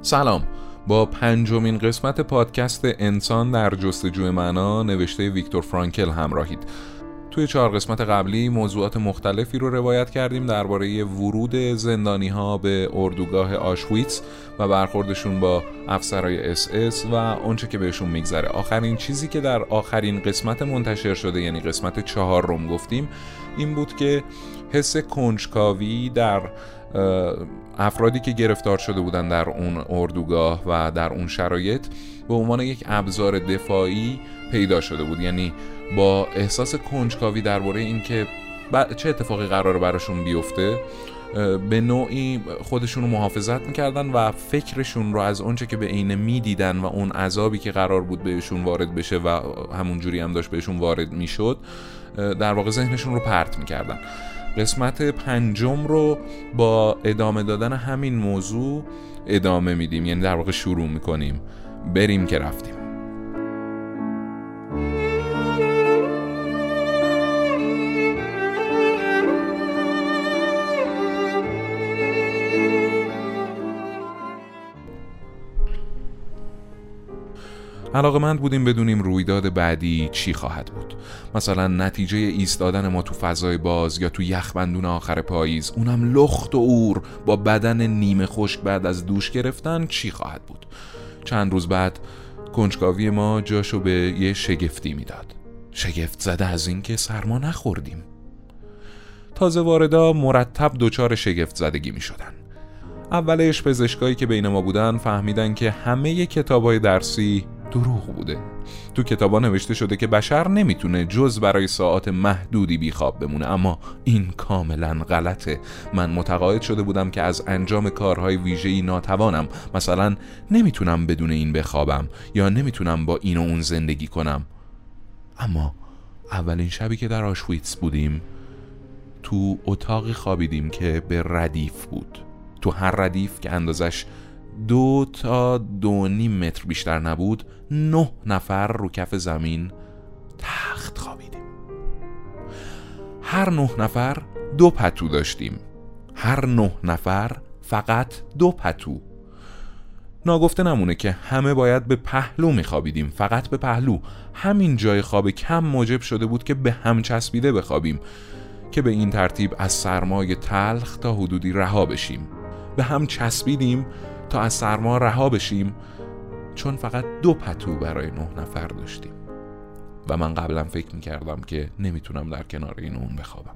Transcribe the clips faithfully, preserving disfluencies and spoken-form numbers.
سلام، با پنجمین قسمت پادکست انسان در جستجوی معنا نوشته ویکتور فرانکل همراهید. توی چهار قسمت قبلی موضوعات مختلفی رو روایت کردیم درباره ورود زندانی‌ها به اردوگاه آشویتس و برخوردشون با افسرهای اس اس و آنچه که بهشون میگذره. آخرین چیزی که در آخرین قسمت منتشر شده، یعنی قسمت چهارم گفتیم، این بود که حس کنجکاوی در افرادی که گرفتار شده بودن در اون اردوگاه و در اون شرایط به عنوان یک ابزار دفاعی پیدا شده بود. یعنی با احساس کنجکاوی درباره این که چه اتفاقی قراره براشون بیفته به نوعی خودشون رو محافظت میکردن و فکرشون رو از اونچه که به عینه میدیدن و اون عذابی که قرار بود بهشون وارد بشه و همون جوری هم داشت بهشون وارد میشد در واقع ذهنشون رو پرت میکردن. قسمت پنجم رو با ادامه دادن همین موضوع ادامه میدیم، یعنی در واقع شروع میکنیم. بریم که رفتیم. علاقه‌مند بودیم بدونیم رویداد بعدی چی خواهد بود. مثلا نتیجه ایستادن ما تو فضای باز یا تو یخبندون آخر پاییز، اونم لخت و اور با بدن نیمه خشک بعد از دوش گرفتن، چی خواهد بود. چند روز بعد کنجکاوی ما جاشو به یه شگفتی میداد. شگفت زده از این که سرما نخوردیم. تازه واردا مرتب دچار شگفت زدگی می شدن. اولش پزشکایی که بین ما بودن فهمیدن که همه کتابای درسی دروغ بوده. تو کتابا نوشته شده که بشر نمیتونه جز برای ساعات محدودی بیخواب بمونه، اما این کاملا غلطه. من متقاعد شده بودم که از انجام کارهای ویژه‌ای ناتوانم. مثلا نمیتونم بدون این بخوابم یا نمیتونم با این و اون زندگی کنم. اما اولین شبی که در آشویتس بودیم تو اتاقی خوابیدیم که به ردیف بود. تو هر ردیف که اندازش دو تا دو نیم متر بیشتر نبود، نه نفر رو کف زمین تخت خوابیدیم. هر نه نفر دو پتو داشتیم. هر نه نفر فقط دو پتو. ناگفته نمونه که همه باید به پهلو میخوابیدیم، فقط به پهلو. همین جای خواب کم موجب شده بود که به هم چسبیده بخوابیم، که به این ترتیب از سرمای تلخ تا حدودی رها بشیم. به هم چسبیدیم تا از سرما رها بشیم، چون فقط دو پتو برای نه نفر داشتیم. و من قبلا فکر میکردم که نمیتونم در کنار این اون بخوابم.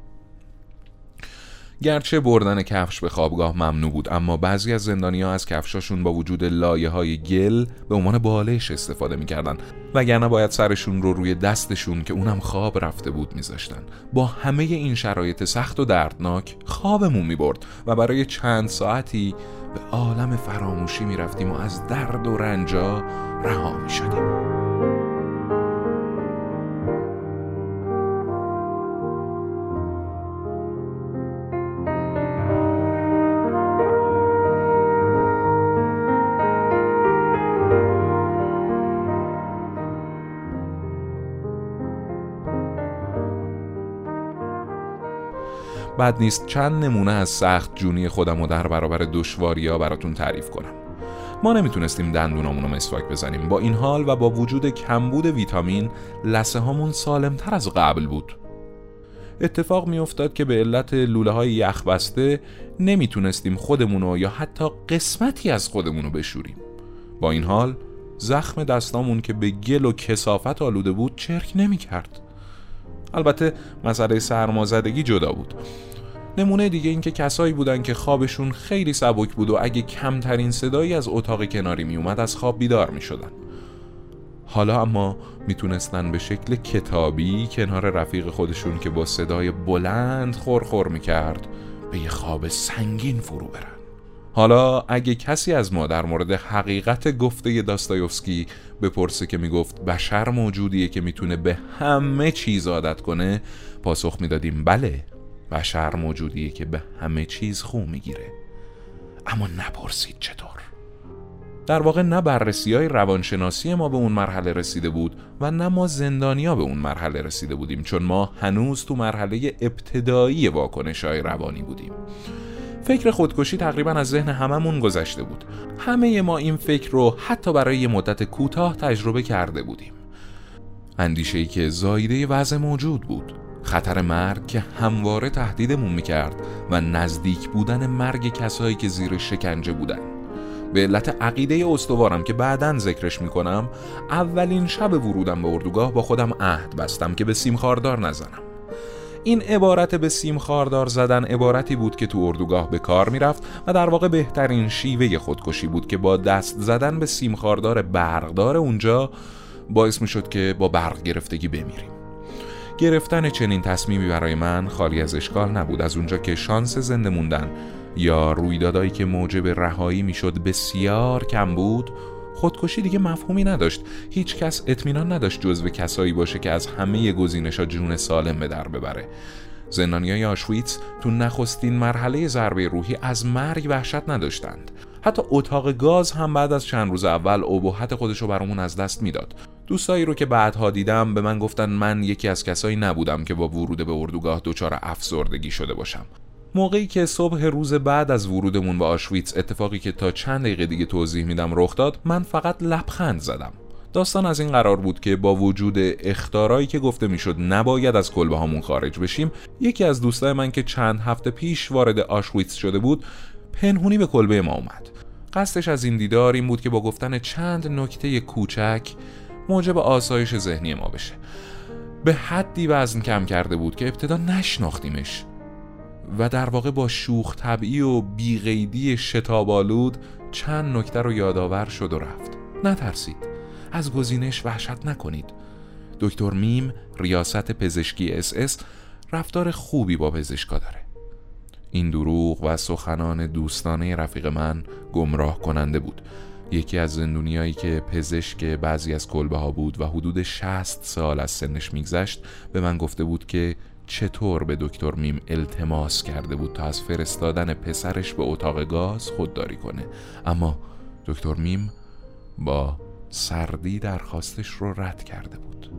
گرچه بردن کفش به خوابگاه ممنوع بود، اما بعضی از زندانی‌ها از کفشاشون با وجود لایه‌های گل به عنوان بالش استفاده میکردن، وگرنه باید سرشون رو روی دستشون که اونم خواب رفته بود میذاشتن. با همه این شرایط سخت و دردناک خوابمون میبرد و برای چند ساعتی به عالم فراموشی میرفتیم و از درد و رنجا رها میشدیم. بد نیست چند نمونه از سخت جونی خودم و در برابر دشواری‌ها براتون تعریف کنم. ما نمیتونستیم دندونامون رو مسواک بزنیم. با این حال و با وجود کمبود ویتامین، لثه هامون سالمتر از قبل بود. اتفاق میافتاد که به علت لوله های یخ بسته نمیتونستیم خودمونو یا حتی قسمتی از خودمونو بشوریم. با این حال زخم دستامون که به گل و کثافت آلوده بود چرک نمیکرد. البته مسئله سرمازدگی جدا بود. نمونه دیگه این که کسایی بودن که خوابشون خیلی سبک بود و اگه کمترین صدایی از اتاق کناری می اومد از خواب بیدار می شدن. حالا اما میتونستن به شکل کتابی کنار رفیق خودشون که با صدای بلند خورخور می کرد به یه خواب سنگین فرو برن. حالا اگه کسی از ما در مورد حقیقت گفته داستایوفسکی بپرسه که میگفت بشر موجودیه که میتونه به همه چیز عادت کنه، پاسخ میدادیم بله، بشر موجودیه که به همه چیز خو میگیره. اما نپرسید چطور. در واقع نه بررسی‌های روانشناسی ما به اون مرحله رسیده بود و نه ما زندانیا به اون مرحله رسیده بودیم، چون ما هنوز تو مرحله ابتدایی واکنش‌های روانی بودیم. فکر خودکشی تقریبا از ذهن هممون گذشته بود. همه ما این فکر رو حتی برای یه مدت کوتاه تجربه کرده بودیم. اندیشه‌ای که زایده وضع موجود بود، خطر مرگ که همواره تهدیدمون میکرد و نزدیک بودن مرگ کسایی که زیر شکنجه بودن. به علت عقیده استوارم که بعداً ذکرش میکنم، اولین شب ورودم به اردوگاه با خودم عهد بستم که به سیم خاردار نزنم. این عبارت به سیم خاردار زدن عبارتی بود که تو اردوگاه به کار میرفت و در واقع بهترین شیوه خودکشی بود که با دست زدن به سیم خاردار برقدار اونجا باعث میشد که با برق گرفتگی بمیریم. گرفتن چنین تصمیمی برای من خالی از اشکال نبود، از اونجا که شانس زنده موندن یا رویدادایی که موجب رهایی میشد بسیار کم بود. خودکشی دیگه مفهومی نداشت. هیچ کس اطمینان نداشت جزو کسایی باشه که از همه گزینش‌ها جون سالم به در ببره. زندانیای آشویتس تو نخستین مرحله ضربه روحی از مرگ وحشت نداشتند. حتی اتاق گاز هم بعد از چند روز اول ابهت خودشو برامون از دست میداد. دوستایی رو که بعدها دیدم به من گفتن من یکی از کسایی نبودم که با ورود به اردوگاه دچار افسردگی شده باشم. موقعی که صبح روز بعد از ورودمون به آشویتس اتفاقی که تا چند دقیقه دیگه توضیح میدم رخ داد، من فقط لبخند زدم. داستان از این قرار بود که با وجود اخطارایی که گفته میشد نباید از کلبه هامون خارج بشیم، یکی از دوستای من که چند هفته پیش وارد آشویتس شده بود پنهونی به کلبه ما اومد. قصدش از این دیدار این بود که با گفتن چند نکته کوچک موجب آسایش ذهنی ما بشه. به حدی وزن کم کرده بود که ابتدا نشناختیمش و در واقع با شوخ طبعی و بی‌قیدی شتاب‌آلود چند نکته رو یادآور شد و رفت. نترسید، از گزینش وحشت نکنید. دکتر میم ریاست پزشکی اس اس رفتار خوبی با پزشکا داره. این دروغ و سخنان دوستانه رفیق من گمراه کننده بود. یکی از زندونیایی که پزشک بعضی از کلبه ها بود و حدود شصت سال از سنش میگذشت به من گفته بود که چطور به دکتر میم التماس کرده بود تا از فرستادن پسرش به اتاق گاز خودداری کنه، اما دکتر میم با سردی درخواستش رو رد کرده بود.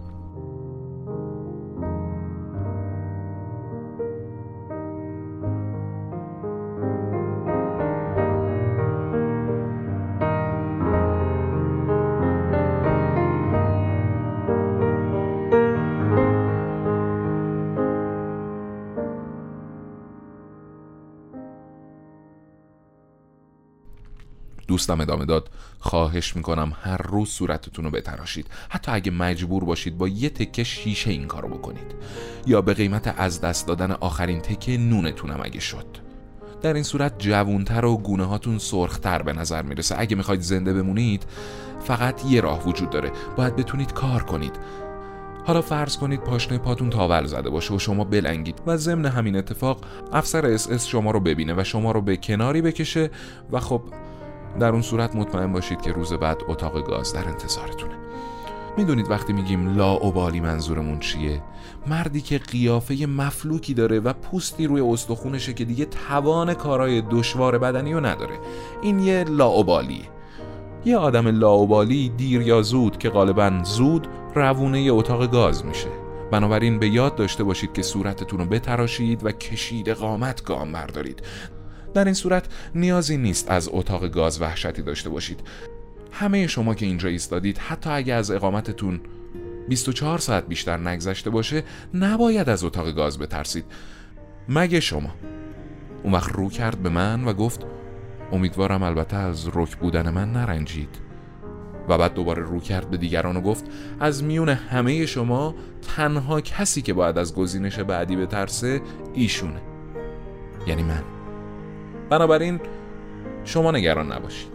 دوستم ادامه داد: خواهش میکنم هر روز صورتتون رو بتراشید، حتی اگه مجبور باشید با یه تکه شیشه این کارو بکنید، یا به قیمت از دست دادن آخرین تکه نونتونم اگه شد. در این صورت جوونتر و گونه هاتون سرختر به نظر میرسه. اگه میخواید زنده بمونید فقط یه راه وجود داره، باید بتونید کار کنید. حالا فرض کنید پاشنه پاتون تاول زده باشه و شما بلنگید و ضمن همین اتفاق افسر اس اس شما رو ببینه و شما رو به کناری بکشه و خب در اون صورت مطمئن باشید که روز بعد اتاق گاز در انتظارتونه. میدونید وقتی میگیم لاابالی منظورمون چیه؟ مردی که قیافه مفلوکی داره و پوستی روی استخونشه که دیگه توان کارهای دشوار بدنی رو نداره. این یه لاابالیه. یه آدم لاابالی دیر یا زود که غالباً زود روونه اتاق گاز میشه. بنابراین به یاد داشته باشید که صورتتون رو بتراشید و کشید قامت گام بردارید. در این صورت نیازی نیست از اتاق گاز وحشتی داشته باشید. همه شما که اینجا ایستادید، حتی اگه از اقامتتون بیست و چهار ساعت بیشتر نگذشته باشه، نباید از اتاق گاز بترسید، مگه شما. اون وقت رو کرد به من و گفت: امیدوارم البته از رک بودن من نرنجید. و بعد دوباره رو کرد به دیگران و گفت: از میون همه شما تنها کسی که باید از گزینش بعدی بترسه ایشونه، یعنی من. بنابراین شما نگران نباشید.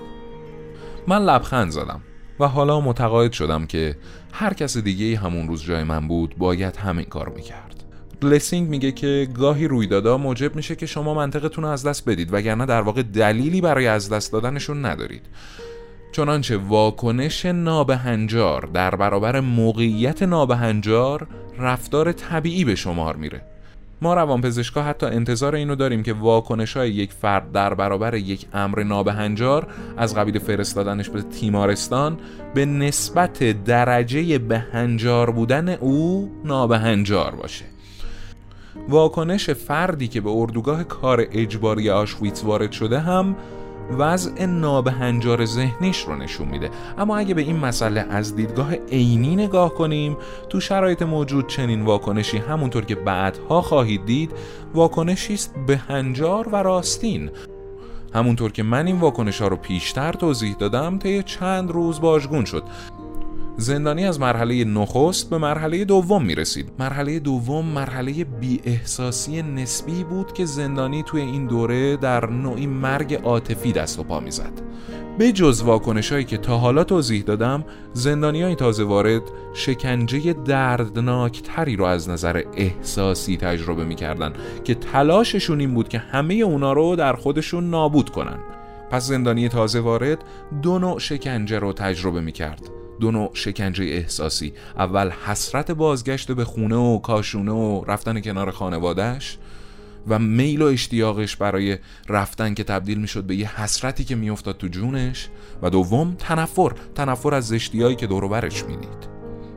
من لبخند زدم و حالا متقاعد شدم که هر کس دیگه همون روز جای من بود باید همین کار میکرد. لسینگ میگه که گاهی رویدادها موجب میشه که شما منطقتون رو از دست بدید، وگرنه در واقع دلیلی برای از دست دادنشون ندارید. چنانچه واکنش نابهنجار در برابر موقعیت نابهنجار رفتار طبیعی به شمار میره. ما روانپزشکا حتی انتظار اینو داریم که واکنش‌های یک فرد در برابر یک امر نابهنجار از قبیل فرستادنش به تیمارستان به نسبت درجه بهنجار بودن او نابهنجار باشه. واکنش فردی که به اردوگاه کار اجباری آشویتز وارد شده هم وضع نابهنجار ذهنیش رو نشون میده. اما اگه به این مسئله از دیدگاه عینی نگاه کنیم، تو شرایط موجود چنین واکنشی همونطور که بعدها خواهید دید واکنشی است بهنجار و راستین. همونطور که من این واکنش‌ها رو پیشتر توضیح دادم، طی چند روز واژگون شد. زندانی از مرحله نخست به مرحله دوم میرسید. مرحله دوم مرحله بی احساسی نسبی بود که زندانی توی این دوره در نوعی مرگ عاطفی دست و پا میزد. به جز واکنش‌هایی که تا حالا توضیح دادم، زندانیای تازه وارد شکنجه دردناک تری رو از نظر احساسی تجربه میکردن که تلاششون این بود که همه اونا رو در خودشون نابود کنن. پس زندانی تازه وارد دو نوع شکنجه رو تجربه میکرد. دو نوع شکنجه احساسی. اول حسرت بازگشت به خونه و کاشونه و رفتن کنار خانوادهش و میل و اشتیاقش برای رفتن که تبدیل میشد به یه حسرتی که میافتاد تو جونش. و دوم تنفر تنفر از زشتیایی که دور و برش میدید.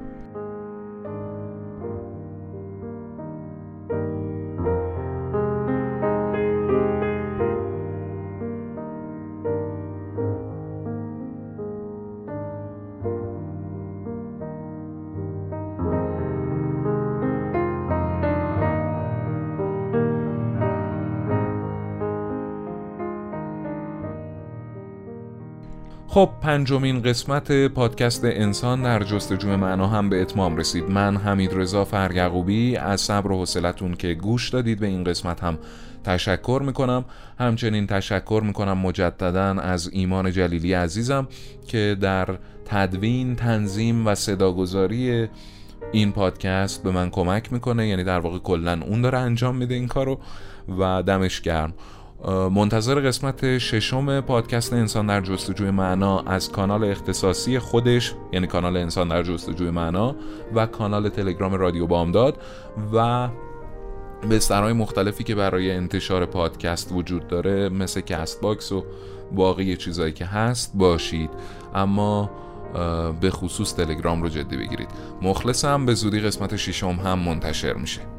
خب پنجمین قسمت پادکست انسان در جستجوی معنا هم به اتمام رسید. من حمیدرضا فریعقوبی از صبر و حوصلتون که گوش دادید به این قسمت هم تشکر میکنم. همچنین تشکر میکنم مجدداً از ایمان جلیلی عزیزم که در تدوین، تنظیم و صداگذاری این پادکست به من کمک میکنه. یعنی در واقع کلاً اون داره انجام میده این کارو و دمش گرم. منتظر قسمت ششم پادکست انسان در جستجوی معنا از کانال اختصاصی خودش، یعنی کانال انسان در جستجوی معنا و کانال تلگرام رادیو بامداد و بسترهای مختلفی که برای انتشار پادکست وجود داره مثل کست باکس و باقی چیزایی که هست باشید. اما به خصوص تلگرام رو جدی بگیرید. مخلصم. به زودی قسمت ششم هم منتشر میشه.